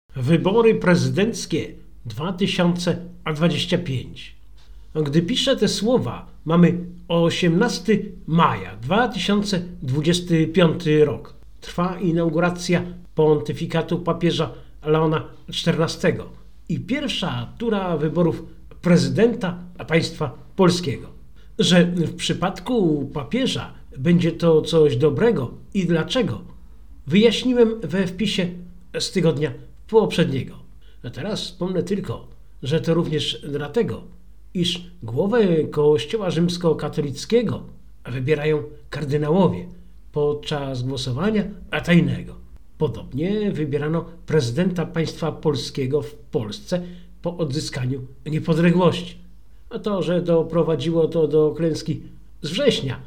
Wybory prezydenckie 2025. Gdy piszę te słowa, mamy 18 maja 2025 rok. Trwa inauguracja pontyfikatu papieża Leona XIV i pierwsza tura wyborów prezydenta państwa polskiego. Że w przypadku papieża będzie to coś dobrego i dlaczego, wyjaśniłem we wpisie z tygodnia poprzedniego. A teraz wspomnę tylko, że to również dlatego, iż głowę Kościoła rzymskokatolickiego wybierają kardynałowie podczas głosowania tajnego. Podobnie wybierano prezydenta państwa polskiego w Polsce po odzyskaniu niepodległości. A to, że doprowadziło to do klęski z września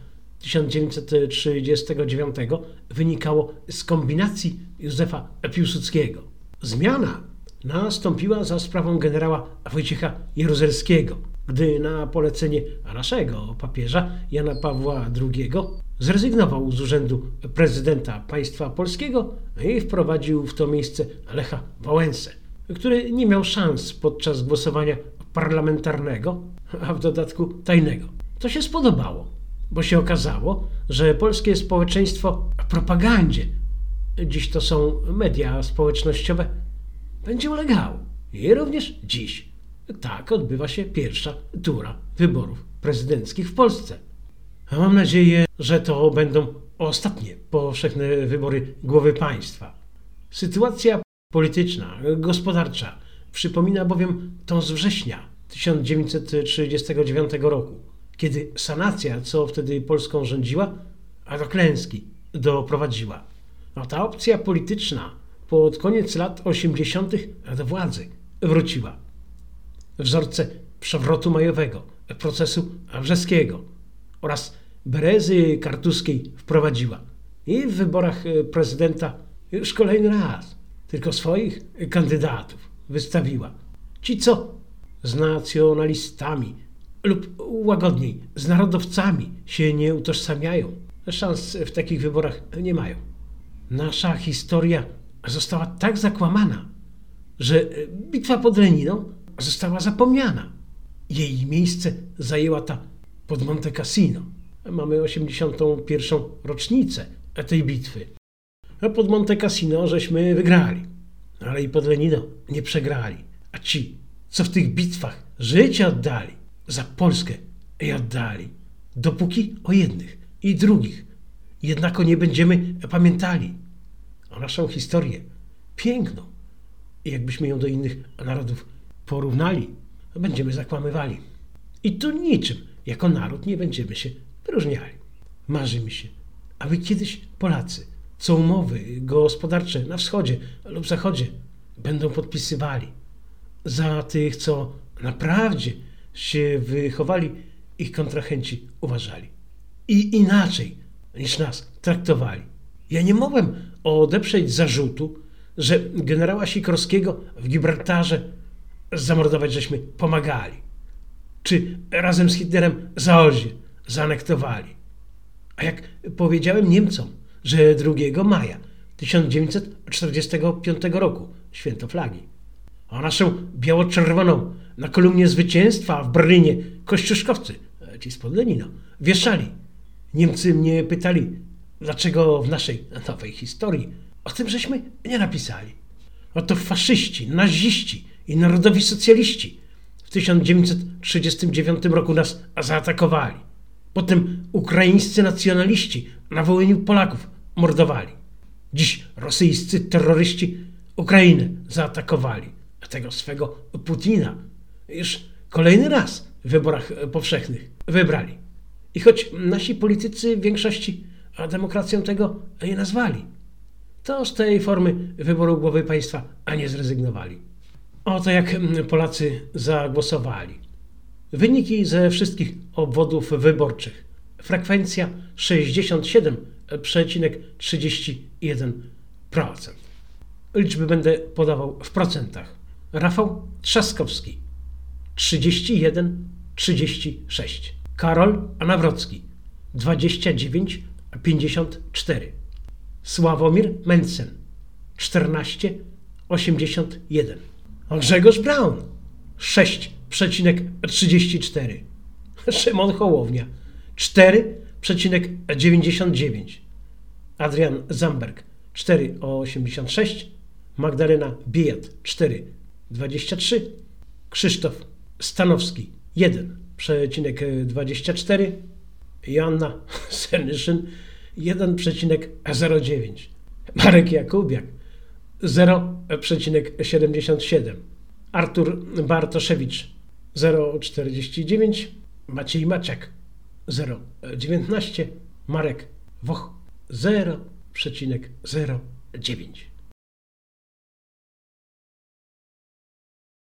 1939 wynikało z kombinacji Józefa Piłsudskiego. Zmiana nastąpiła za sprawą generała Wojciecha Jaruzelskiego, gdy na polecenie naszego papieża Jana Pawła II zrezygnował z urzędu prezydenta państwa polskiego i wprowadził w to miejsce Lecha Wałęsę, który nie miał szans podczas głosowania parlamentarnego, a w dodatku tajnego. To się spodobało, bo się okazało, że polskie społeczeństwo propagandzie, dziś to są media społecznościowe, będzie ulegało. I również dziś tak odbywa się pierwsza tura wyborów prezydenckich w Polsce. A mam nadzieję, że to będą ostatnie powszechne wybory głowy państwa. Sytuacja polityczna, gospodarcza przypomina bowiem tą z września 1939 roku, kiedy sanacja, co wtedy Polską rządziła, a do klęski doprowadziła. A ta opcja polityczna pod koniec lat 80. do władzy wróciła. Wzorce przewrotu majowego, procesu wrzeskiego oraz Berezy Kartuskiej wprowadziła. I w wyborach prezydenta już kolejny raz tylko swoich kandydatów wystawiła. Ci, co z nacjonalistami lub łagodniej z narodowcami się nie utożsamiają, szans w takich wyborach nie mają. Nasza historia została tak zakłamana, że bitwa pod Leniną została zapomniana. Jej miejsce zajęła ta pod Monte Cassino. Mamy 81. rocznicę tej bitwy. A pod Monte Cassino żeśmy wygrali, ale i pod Leniną nie przegrali. A ci, co w tych bitwach życie oddali, za Polskę i oddali, dopóki o jednych i drugich jednako nie będziemy pamiętali. O naszą historię, piękną, i jakbyśmy ją do innych narodów porównali, będziemy zakłamywali. I tu niczym jako naród nie będziemy się wyróżniali. Marzy mi się, aby kiedyś Polacy, co umowy gospodarcze na wschodzie lub zachodzie będą podpisywali, za tych, co naprawdę się wychowali, ich kontrahenci uważali. I inaczej niż nas traktowali. Ja nie mogłem odeprzeć zarzutu, że generała Sikorskiego w Gibraltarze zamordować żeśmy pomagali. Czy razem z Hitlerem Zaolzie zaanektowali. A jak powiedziałem Niemcom, że 2 maja 1945 roku, święto flagi, a naszą biało-czerwoną na kolumnie zwycięstwa w Berlinie kościuszkowcy, ci spod Lenina, wieszali. Niemcy mnie pytali, dlaczego w naszej nowej historii o tym żeśmy nie napisali. Oto faszyści, naziści i narodowi socjaliści w 1939 roku nas zaatakowali. Potem ukraińscy nacjonaliści na Wołyniu Polaków mordowali. Dziś rosyjscy terroryści Ukrainę zaatakowali, a tego swego Putina już kolejny raz w wyborach powszechnych wybrali. I choć nasi politycy w większości demokracją tego nie nazwali, to z tej formy wyboru głowy państwa nie zrezygnowali. Oto jak Polacy zagłosowali. Wyniki ze wszystkich obwodów wyborczych. Frekwencja 67,31%. Liczby będę podawał w procentach. Rafał Trzaskowski 31,36. Karol Nawrocki 29,54. Sławomir Mencen 14,86. 6,81. Grzegorz Braun 6,34. Szymon Hołownia 4,99. Adrian Zamberg 4,86. Magdalena Biejat 4,23. Krzysztof Stanowski 1,24. Joanna Senyszyn 1,09. Marek Jakubiak 0,77. Artur Bartoszewicz 0,49. Maciej Maciak 0,19. Marek Woch 0,09.